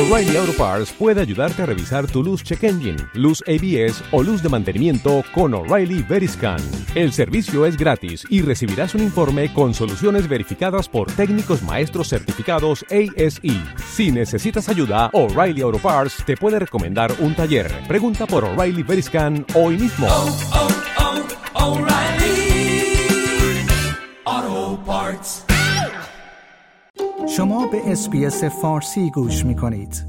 O'Reilly Auto Parts puede ayudarte a revisar tu luz check engine, luz ABS o luz de mantenimiento con O'Reilly Veriscan. El servicio es gratis y recibirás un informe con soluciones verificadas por técnicos maestros certificados ASE. Si necesitas ayuda, O'Reilly Auto Parts te puede recomendar un taller. Pregunta por O'Reilly Veriscan hoy mismo. O'Reilly Auto Parts. شما به SBS فارسی گوش می‌کنید.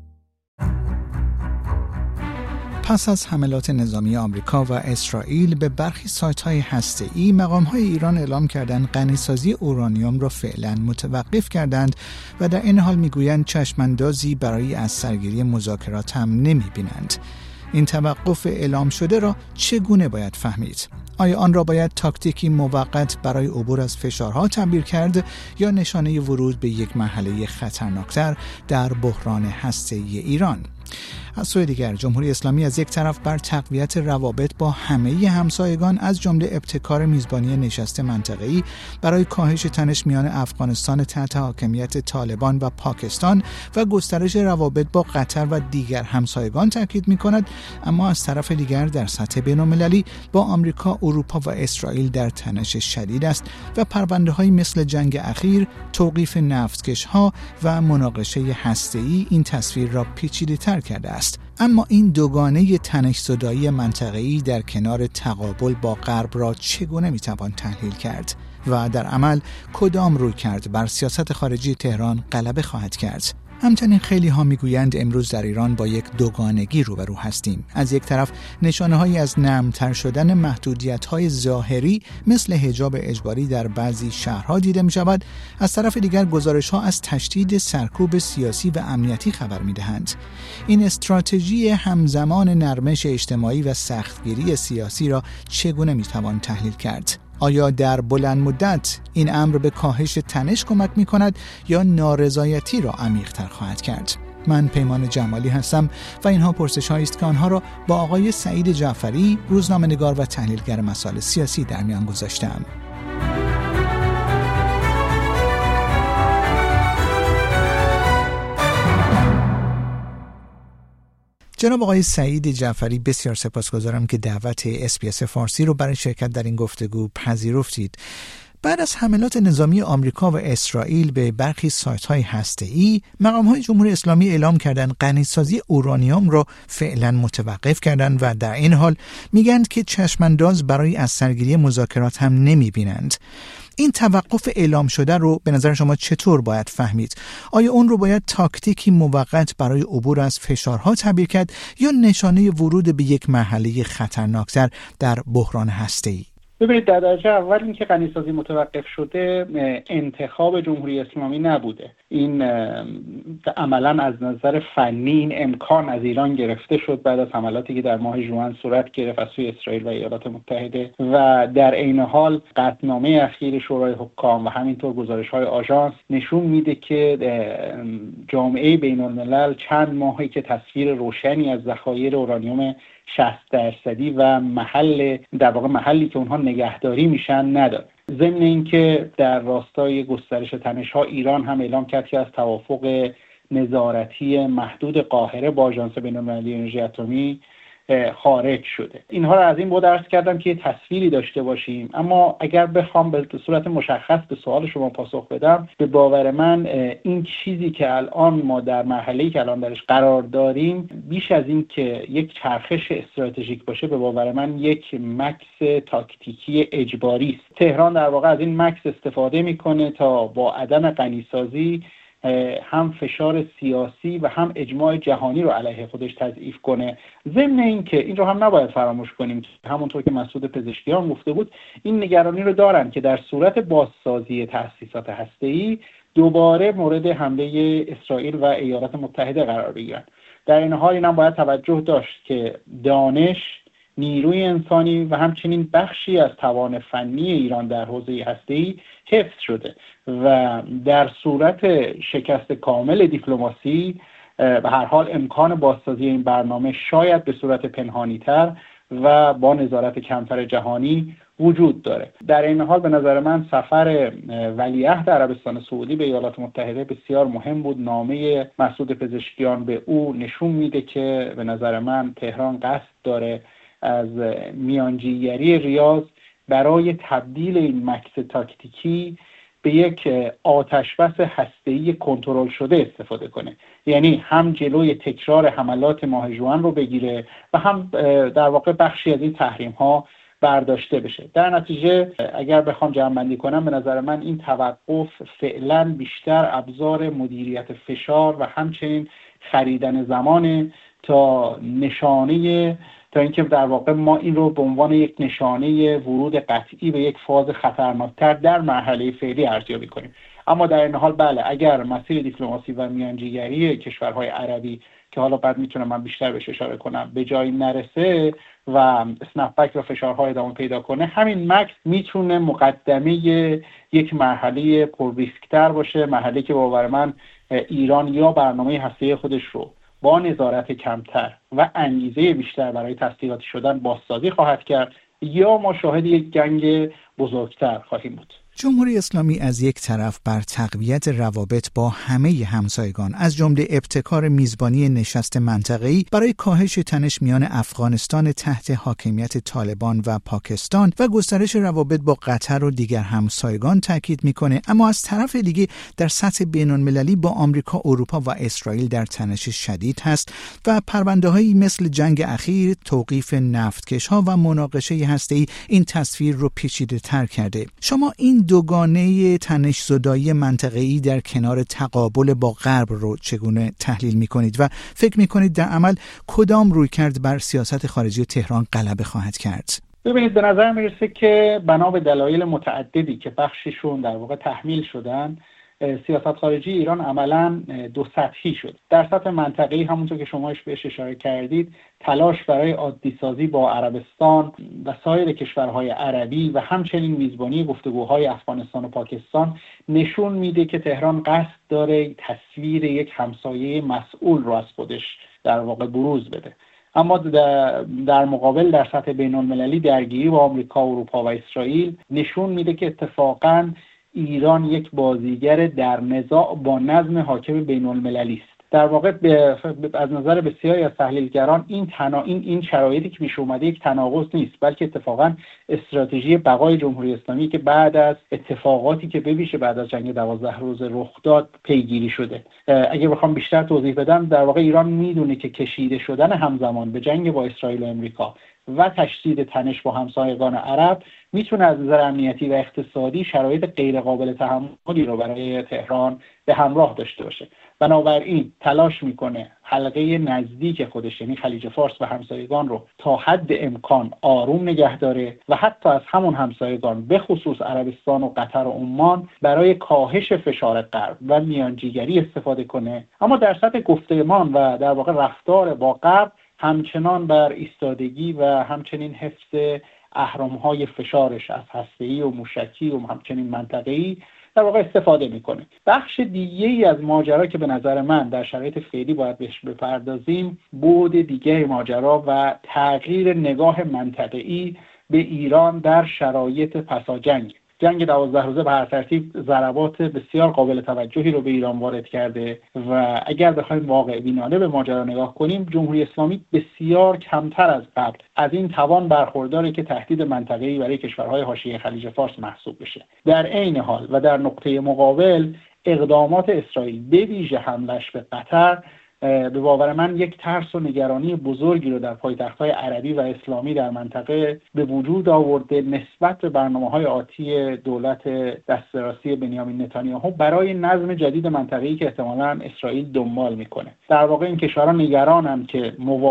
پس از حملات نظامی آمریکا و اسرائیل به برخی سایت‌های هسته‌ای، مقام‌های ایران اعلام کردند غنی‌سازی اورانیوم را فعلاً متوقف کردند و در این حال می‌گویند چشم‌اندازی برای از سرگیری مذاکرات هم نمی‌بینند. این توقف اعلام شده را چگونه باید فهمید؟ آیا آن را باید تاکتیکی موقت برای عبور از فشارها تعبیر کرد یا نشانه ورود به یک مرحله خطرناکتر در بحران هسته‌ای ایران؟ از سوی دیگر جمهوری اسلامی از یک طرف بر تقویت روابط با همه همسایگان از جمله ابتکار میزبانی نشست منطقه‌ای برای کاهش تنش میان افغانستان تحت حاکمیت طالبان و پاکستان و گسترش روابط با قطر و دیگر همسایگان تاکید می‌کند، اما از طرف دیگر در سطح بین‌المللی با آمریکا، اروپا و اسرائیل در تنش شدید است و پرونده‌هایی مثل جنگ اخیر، توقیف نفتکش‌ها و مناقشه هسته‌ای این تصویر را پیچیده‌تر کرده است. اما این دوگانه تنش‌زدایی منطقه‌ای در کنار تقابل با غرب را چگونه میتوان تحلیل کرد و در عمل کدام رویکرد بر سیاست خارجی تهران غلبه خواهد کرد؟ همچنین خیلی ها میگویند امروز در ایران با یک دوگانگی روبرو هستیم. از یک طرف نشانه‌هایی از نرم‌تر شدن محدودیت‌های ظاهری مثل حجاب اجباری در بعضی شهرها دیده می‌شود، از طرف دیگر گزارش‌ها از تشدید سرکوب سیاسی و امنیتی خبر می‌دهند. این استراتژی همزمان نرمش اجتماعی و سختگیری سیاسی را چگونه می‌توان تحلیل کرد؟ آیا در بلند مدت این امر به کاهش تنش کمک می کند یا نارضایتی را عمیق‌تر خواهد کرد؟ من پیمان جمالی هستم و اینها پرسش‌هایی است که آنها را با آقای سعید جعفری، روزنامه‌نگار و تحلیلگر مسائل سیاسی در میان گذاشتم. جناب آقای سعید جعفری، بسیار سپاسگزارم که دعوت SBS فارسی رو برای شرکت در این گفتگو پذیرفتید. بعد از حملات نظامی آمریکا و اسرائیل به برخی سایت‌های هسته‌ای، مقام‌های جمهوری اسلامی اعلام کردند غنی‌سازی اورانیوم را فعلاً متوقف کردند و در این حال میگند که چشم‌انداز برای از سرگیری مذاکرات هم نمی‌بینند. این توقف اعلام شده رو به نظر شما چطور باید فهمید؟ آیا اون رو باید تاکتیکی موقت برای عبور از فشارها تعبیر کرد یا نشانه ورود به یک مرحله خطرناکتر در بحران هسته‌ای؟ ببینید، در درجه اول اینکه غنی‌سازی متوقف شده انتخاب جمهوری اسلامی نبوده. این عملاً از نظر فنی این امکان از ایران گرفته شد بعد از حملاتی که در ماه ژوئن صورت گرفت از سوی اسرائیل و ایالات متحده و در عین حال قطعنامه اخیر شورای حکام و همینطور گزارش‌های آژانس نشون میده که جامعه بین‌الملل چند ماهی که تصویر روشنی از ذخایر اورانیوم 60% و محلی که اونها نگهداری میشن نداره. ضمن اینکه در راستای گسترش تنش‌ها ایران هم اعلام کرد که از توافق نظارتی محدود قاهره با آژانس بین‌المللی انرژی اتمی خارج شده. اینها را از این بود عرض کردم که تصویری داشته باشیم، اما اگر بخوام به صورت مشخص به سوال شما پاسخ بدم، به باور من این چیزی که الان ما در مرحله‌ای که الان درش قرار داریم بیش از این که یک چرخش استراتژیک باشه، به باور من یک مکث تاکتیکی اجباری است. تهران در واقع از این مکث استفاده میکنه تا با عدم غنی‌سازی هم فشار سیاسی و هم اجماع جهانی رو علیه خودش تضعیف کنه. ضمن این که این رو هم نباید فراموش کنیم که همونطور که مسعود پزشکیان گفته بود، این نگرانی رو دارن که در صورت بازسازی تأسیسات هسته‌ای دوباره مورد حمله اسرائیل و ایالات متحده قرار بگیرن. در این حال اینم باید توجه داشت که دانش، نیروی انسانی و همچنین بخشی از توان فنی ایران در حوزه هسته‌ای حفظ شده و در صورت شکست کامل دیپلماسی به هر حال امکان بازسازی این برنامه شاید به صورت پنهانی‌تر و با نظارت کمتر جهانی وجود داره. در این حال به نظر من سفر ولیعهد عربستان سعودی به ایالات متحده بسیار مهم بود. نامه مسعود پزشکیان به او نشون میده که به نظر من تهران قصد داره از میانجیگری ریاض برای تبدیل این مکس تاکتیکی به یک آتشبس هسته‌ای کنترل شده استفاده کنه. یعنی هم جلوی تکرار حملات ماه ژوئن رو بگیره و هم در واقع بخشی از این تحریم‌ها برداشته بشه. در نتیجه اگر بخوام جمع‌بندی کنم، به نظر من این توقف فعلا بیشتر ابزار مدیریت فشار و همچنین خریدن زمان تا اینکه در واقع ما این رو به عنوان یک نشانه ورود قطعی به یک فاز خطرناکتر در مرحله فعلی ارزیابی کنیم. اما در این حال بله، اگر مسیر دیپلماسی و میانجیگری کشورهای عربی که حالا بعد میتونم من بیشتر بهش اشاره کنم به جایی نرسه و اسنپ بک و فشارهای ادامه پیدا کنه، همین مکس میتونه مقدمه یک مرحله پر ریسک‌تر باشه، مرحله که باور من ایران یا برنامه هسته‌ای خودش رو با نظارت کمتر و انگیزه بیشتر برای تسلیحاتی شدن بازسازی خواهد کرد، یا ما شاهد یک جنگ بزرگتر خواهیم بود. جمهوری اسلامی از یک طرف بر تقویت روابط با همه همسایگان از جمله ابتکار میزبانی نشست منطقه‌ای برای کاهش تنش میان افغانستان تحت حاکمیت طالبان و پاکستان و گسترش روابط با قطر و دیگر همسایگان تاکید میکنه، اما از طرف دیگه در سطح بین‌المللی با آمریکا، اروپا و اسرائیل در تنش شدید هست و پرونده‌هایی مثل جنگ اخیر، توقیف نفتکش‌ها و مناقشه هسته‌ای این تصویر رو پیچیده‌تر کرده. شما این دوگانه تنش‌زدایی منطقه‌ای در کنار تقابل با غرب رو چگونه تحلیل می‌کنید و فکر می‌کنید در عمل کدام رویکرد بر سیاست خارجی تهران غلبه خواهد کرد؟ ببینید، به نظر میرسه که بنا به دلایل متعددی که بخششون در واقع تحمیل شدن، سیاست خارجی ایران عملاً دو سطحی شد. در سطح منطقه‌ای همونطور که شما بهش اشاره کردید، تلاش برای عادی سازی با عربستان و سایر کشورهای عربی و همچنین میزبانی گفتگوهای افغانستان و پاکستان نشون میده که تهران قصد داره تصویر یک همسایه مسئول رو از خودش در واقع بروز بده. اما در مقابل در سطح بین‌المللی درگیری با آمریکا، اروپا و اسرائیل نشون میده که اتفاقاً ایران یک بازیگر در نزاع با نظم حاکم بین‌المللی است. در واقع از نظر بسیاری از تحلیلگران این شرایطی که پیش اومده یک تناقض نیست، بلکه اتفاقاً استراتژی بقای جمهوری اسلامی که بعد از اتفاقاتی که بویژه بعد از جنگ 12 روز رخ داد پیگیری شده. اگه بخوام بیشتر توضیح بدم، در واقع ایران میدونه که کشیده شدن همزمان به جنگ با اسرائیل و امریکا و تشدید تنش با همسایگان عرب میتونه از نظر امنیتی و اقتصادی شرایط غیر قابل تحملی رو برای تهران به همراه داشته باشه. بنابراین تلاش میکنه حلقه نزدیک خودش، یعنی خلیج فارس و همسایگان رو تا حد امکان آروم نگه داره و حتی از همون همسایگان به خصوص عربستان و قطر و عمان برای کاهش فشار غرب و میانجیگری استفاده کنه. اما در سطح گفتمان و در واقع رفتار با غرب همچنان بر ایستادگی و همچنین حفظ اهرم‌های فشارش از هسته‌ای و موشکی و همچنین منطقه‌ای در واقع استفاده میکنه. بخش دیگه‌ای از ماجرا که به نظر من در شرایط فعلی باید بهش بپردازیم، بعد دیگه ماجرا و تغییر نگاه منطقه‌ای به ایران در شرایط پساجنگ. جنگ 12 روزه به هر ترتیب ضربات بسیار قابل توجهی رو به ایران وارد کرده و اگر بخوایم واقع بینانه به ماجرا نگاه کنیم، جمهوری اسلامی بسیار کمتر از قبل از این توان برخورداره که تهدید منطقه‌ای برای کشورهای حاشیه خلیج فارس محسوب بشه. در عین حال و در نقطه مقابل، اقدامات اسرائیل به ویژه حملش به قطر به باور من یک ترس و نگرانی بزرگی رو در پایتخت‌های عربی و اسلامی در منطقه به وجود آورده نسبت به برنامه‌های آتی دولت دست راستی بنیامین نتانیاهو برای نظم جدید منطقه‌ای که احتمالاً اسرائیل دنبال میکنه. در واقع این کشورها نگرانند که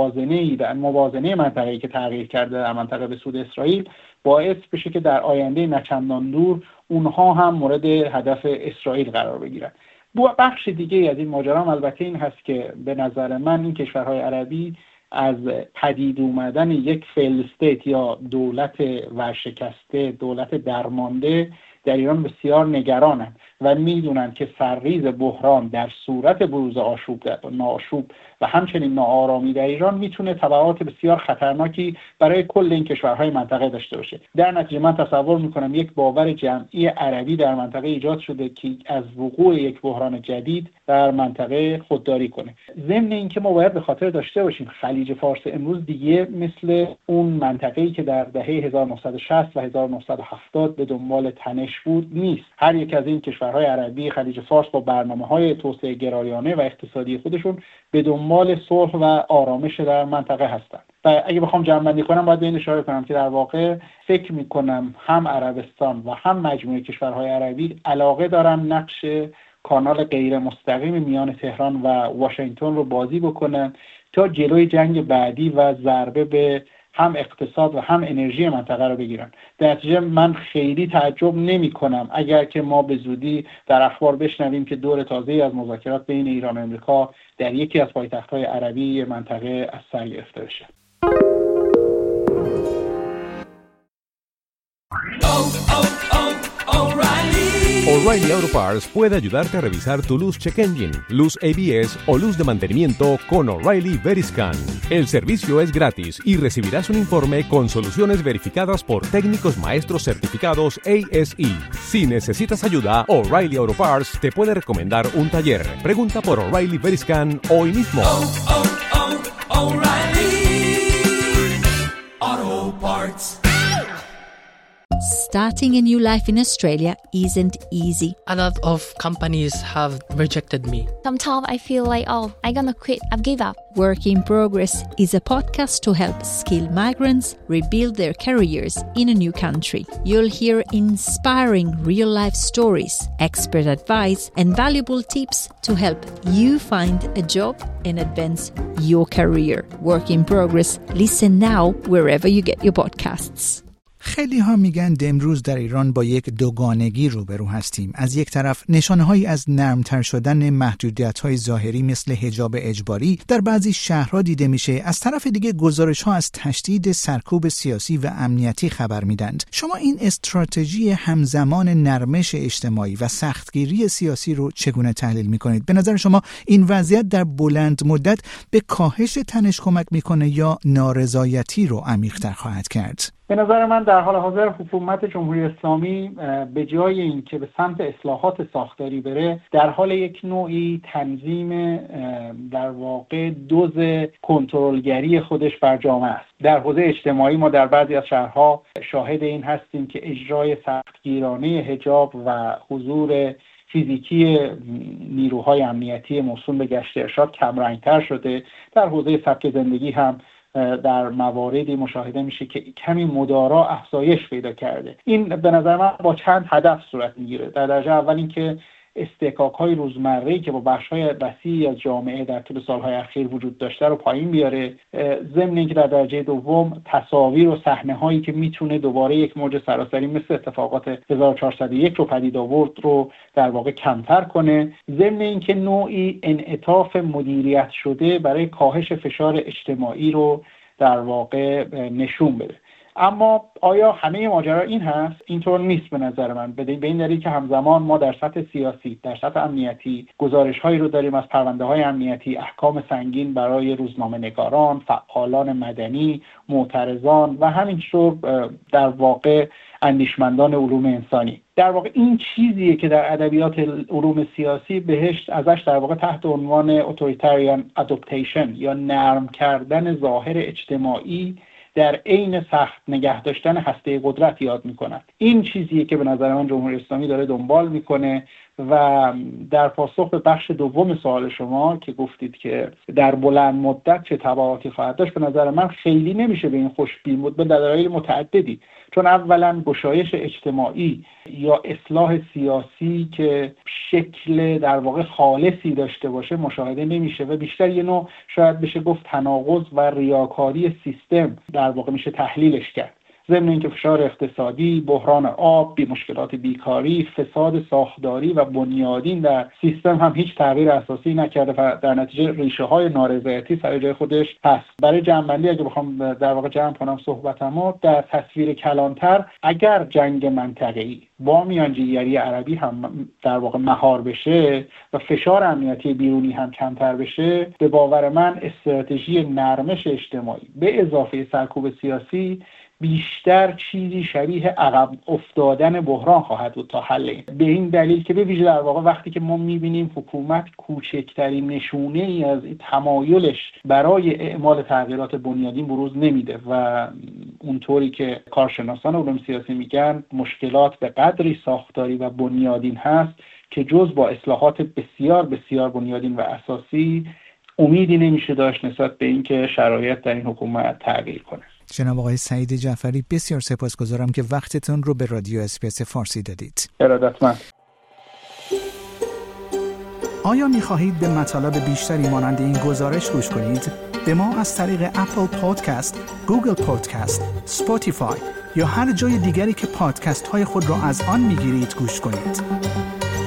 موازنه منطقه‌ای که تغییر کرده در منطقه به سود اسرائیل باعث بشه که در آینده نچندان دور اونها هم مورد هدف اسرائیل قرار بگیرن. بخش دیگه از این ماجرا البته این هست که به نظر من این کشورهای عربی از پدید اومدن یک فیل استیت یا دولت ورشکسته، دولت درمانده در ایران بسیار نگرانند و میدونن که سرریز بحران در صورت بروز ناآشوب و همچنین ناآرامی در ایران میتونه تبعات بسیار خطرناکی برای کل این کشورهای منطقه داشته باشه. در نتیجه من تصور میکنم یک باور جمعی عربی در منطقه ایجاد شده که از وقوع یک بحران جدید در منطقه خودداری کنه. ضمن اینکه ما باید به خاطر داشته باشیم خلیج فارس امروز دیگه مثل اون منطقه‌ای که در دهه 1960 و 1970 به دنبال تنش بود نیست. هر یک از این کشورهای عربی خلیج فارس با برنامه‌های توسعه گرایانه و اقتصادی خودشون به دنبال صلح و آرامش در منطقه هستند. و اگه بخوام جمع‌بندی کنم باید به این اشاره کنم که در واقع فکر می‌کنم هم عربستان و هم مجموعه کشورهای عربی علاقه دارن نقش کانال غیر مستقیم میان تهران و واشنگتن رو بازی بکنن تا جلوی جنگ بعدی و ضربه به هم اقتصاد و هم انرژی منطقه رو بگیرن. در نتیجه من خیلی تعجب نمی کنم اگر که ما به زودی در اخبار بشنویم که دور تازه‌ای از مذاکرات بین ایران و امریکا در یکی از پایتخت‌های عربی منطقه از سر گرفته بشه. O'Reilly Auto Parts puede ayudarte a revisar tu luz check engine, luz ABS o luz de mantenimiento con O'Reilly Veriscan. El servicio es gratis y recibirás un informe con soluciones verificadas por técnicos maestros certificados ASE. Si necesitas ayuda, O'Reilly Auto Parts te puede recomendar un taller. Pregunta por O'Reilly Veriscan hoy mismo. O'Reilly Auto Parts. Starting a new life in Australia isn't easy. A lot of companies have rejected me. Sometimes I feel like, I'm gonna quit, I've given up. Work in Progress is a podcast to help skilled migrants rebuild their careers in a new country. You'll hear inspiring real-life stories, expert advice, and valuable tips to help you find a job and advance your career. Work in Progress. Listen now wherever you get your podcasts. خیلی ها میگن امروز در ایران با یک دوگانگی روبرو هستیم. از یک طرف نشانه‌هایی از نرمتر شدن محدودیت‌های ظاهری مثل حجاب اجباری در بعضی شهرها دیده میشه. از طرف دیگه گزارش‌ها از تشدید سرکوب سیاسی و امنیتی خبر میدند. شما این استراتژی همزمان نرمش اجتماعی و سختگیری سیاسی رو چگونه تحلیل میکنید؟ به نظر شما این وضعیت در بلند مدت به کاهش تنش کمک میکنه یا نارضایتی رو عمیق‌تر خواهد کرد؟ به نظر من در حال حاضر حکومت جمهوری اسلامی به جای اینکه به سمت اصلاحات ساختاری بره در حال یک نوعی تنظیم در واقع دوز کنترلگری خودش بر جامعه است. در حوزه اجتماعی ما در بعضی از شهرها شاهد این هستیم که اجرای سختگیرانه حجاب و حضور فیزیکی نیروهای امنیتی موسوم به گشت ارشاد کمرنگ‌تر شده. در حوزه سبک زندگی هم در مواردی مشاهده میشه که کمی مدارا افزایش پیدا کرده. این به نظر من با چند هدف صورت میگیره. در درجه اول اینکه استحقاق‌های روزمره‌ای که با بخش‌های وسیعی از جامعه در طول سال‌های اخیر وجود داشته رو پایین بیاره. ضمن اینکه در درجه دوم تصاویر و صحنه‌هایی که میتونه دوباره یک موج سراسری مثل اتفاقات 1401 رو پدید آورد رو در واقع کمتر کنه. ضمن اینکه نوعی انعطاف مدیریت شده برای کاهش فشار اجتماعی رو در واقع نشون بده. اما آیا همه ماجرا این هست؟ اینطور نیست به نظر من. به این دلیل که همزمان ما در سطح سیاسی، در سطح امنیتی گزارش‌هایی رو داریم از پرونده‌های امنیتی، احکام سنگین برای روزنامه‌نگاران، فعالان مدنی، معترضان و همینطور در واقع اندیشمندان علوم انسانی. در واقع این چیزیه که در ادبیات علوم سیاسی بهش ازش در واقع تحت عنوان اتوریتریان اداپتیشن یا نرم کردن ظاهر اجتماعی در عین سخت نگه داشتن هسته قدرت یاد میکنن. این چیزیه که به نظر من جمهوری اسلامی داره دنبال میکنه. و در پاسخ به بخش دوم سوال شما که گفتید که در بلند مدت چه تبعاتی خواهد داشت، به نظر من خیلی نمیشه به این خوشبین بود به دلایل متعددی. چون اولا گشایش اجتماعی یا اصلاح سیاسی که شکل در واقع خالصی داشته باشه مشاهده نمیشه و بیشتر یه نوع شاید بشه گفت تناقض و ریاکاری سیستم در واقع میشه تحلیلش کرد. ضمن اینکه فشار اقتصادی، بحران آب، مشکلات بیکاری، فساد ساختاری و بنیادین در سیستم هم هیچ تغییر اساسی نکرده و در نتیجه ریشه های نارضایتی سر جای خودش هست. برای جمع‌بندی اگه بخوام در واقع جمع کنم صحبتمو، در تصویر کلانتر اگر جنگ منطقه‌ای با میانجیگری عربی هم در واقع مهار بشه و فشار امنیتی بیرونی هم کمتر بشه، به باور من استراتژی نرمش اجتماعی به اضافه سرکوب سیاسی بیشتر چیزی شبیه عقب افتادن بحران خواهد بود تا حل این. به این دلیل که به ویژه در واقع وقتی که ما می‌بینیم حکومت کوچکترین نشونه‌ای از تمایلش برای اعمال تغییرات بنیادین بروز نمیده و اونطوری که کارشناسان علوم سیاسی میگن مشکلات به قدری ساختاری و بنیادین هست که جز با اصلاحات بسیار بسیار بنیادین و اساسی امیدی نمیشه داشت نسبت به اینکه شرایط در این حکومت تغییر کنه. جناب آقای سعید جعفری، بسیار سپاسگزارم که وقتتون رو به رادیو اسپیس فارسی دادید. ارادتمند. آیا می‌خواهید به مطالب بیشتری مانند این گزارش گوش کنید؟ به ما از طریق اپل پادکست، گوگل پادکست، اسپاتیفای یا هر جای دیگری که پادکست‌های خود را از آن می‌گیرید گوش کنید.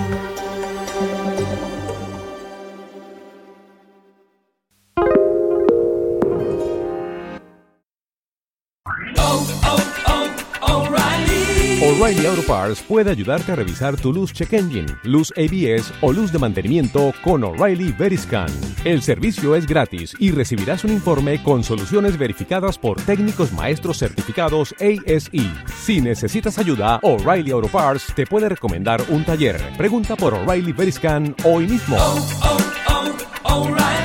O'Reilly Auto Parts puede ayudarte a revisar tu luz check engine, luz ABS o luz de mantenimiento con O'Reilly Veriscan. El servicio es gratis y recibirás un informe con soluciones verificadas por técnicos maestros certificados ASE. Si necesitas ayuda, O'Reilly Auto Parts te puede recomendar un taller. Pregunta por O'Reilly Veriscan hoy mismo. O'Reilly.